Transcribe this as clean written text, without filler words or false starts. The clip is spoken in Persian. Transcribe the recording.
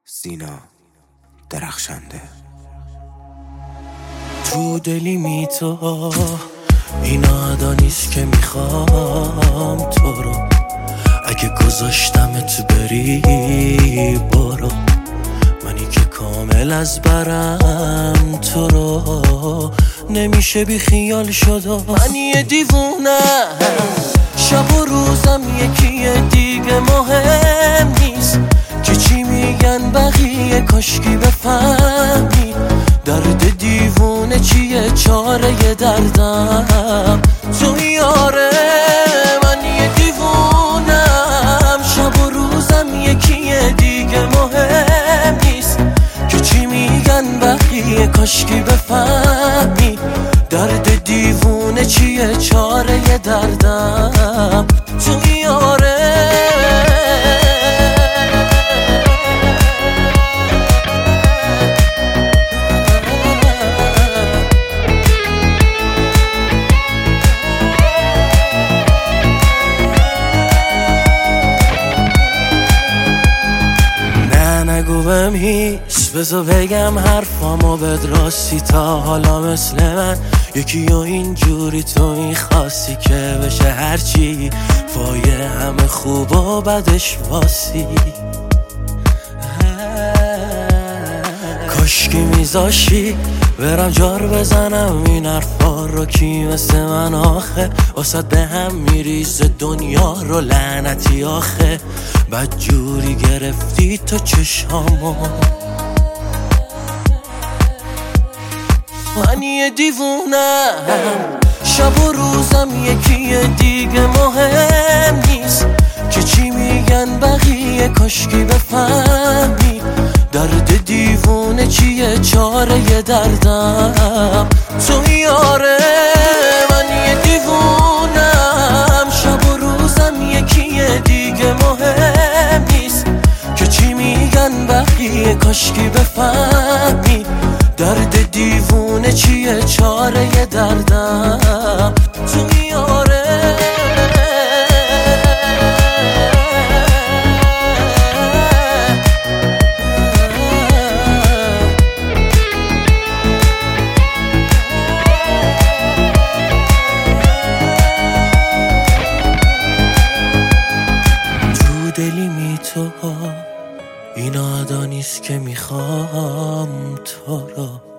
سینا درخشنده. تو دلی می تو این عدا نیست که میخوام تو رو، اگه گذاشتمت بری برو، منی که کامل از برم تو رو نمیشه بی خیال شد و من یه دیوونه، شب و روزم یکیه دیگه مهم نیست که چی میگن بقیه، کاشکی بفهمی درد دیوونه چیه، چاره دردم تو یاره. من یه دیوونم، شب و روزم یکیه دیگه مهم نیست که چی میگن بقیه، کاشکی بفهمی درد دیوونه چیه، چاره دردم تو یاره. نگو بهم هیچ، بذار بگم حرفامو بد راستی، تا حالا مثل من یکی و اینجوری تو میخواستی که بشه هرچی فایه همه خوب و بدش واسی. کاشکی میذاشی برم جار بزنم این حرفا رو، کی مثل من آخه واسد به هم میریزه دنیا رو، لعنتی آخه بدجوری گرفتی تو چشامو. من یه دیوونم، شب و روزم یکیه دیگه مهم نیست که چی میگن بقیه، کاشکی بفهمی درد دیوونه چیه، چاره دردم تو یاره. من یه دیوونم، شب و روزم یکیه دیگه مهم نیست که چی میگن بقیه، کاشکی بفهمی درد دیوونه چیه، چاره دردم تو یاره. دلی می تو این عدا نیست که میخوام تو رو.